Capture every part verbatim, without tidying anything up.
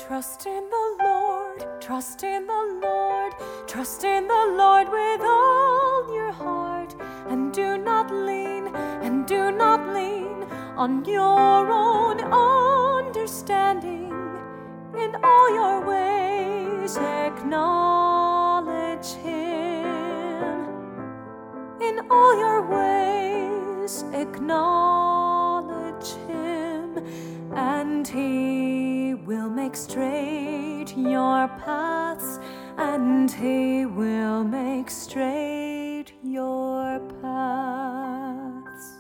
Trust in the Lord, trust in the Lord, trust in the Lord with all your heart, and do not lean, and do not lean on your own understanding. In all your ways acknowledge Him. In all your ways acknowledge Him, and He will make straight your paths, and He will make straight your paths.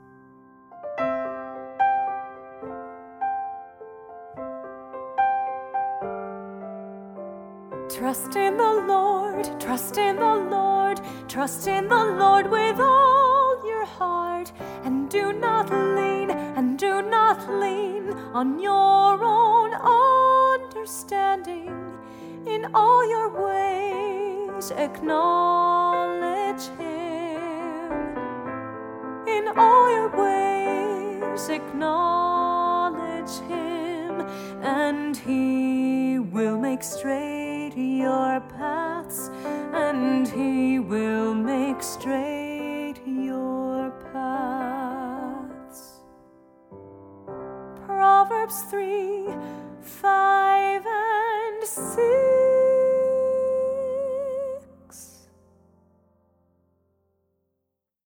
Trust in the Lord, trust in the Lord, trust in the Lord with all your heart, and do not lean, and do not lean on your own understanding. In all your ways acknowledge Him. In all your ways acknowledge Him, and He will make straight your paths, and He will make straight your paths. Proverbs three, five, and six.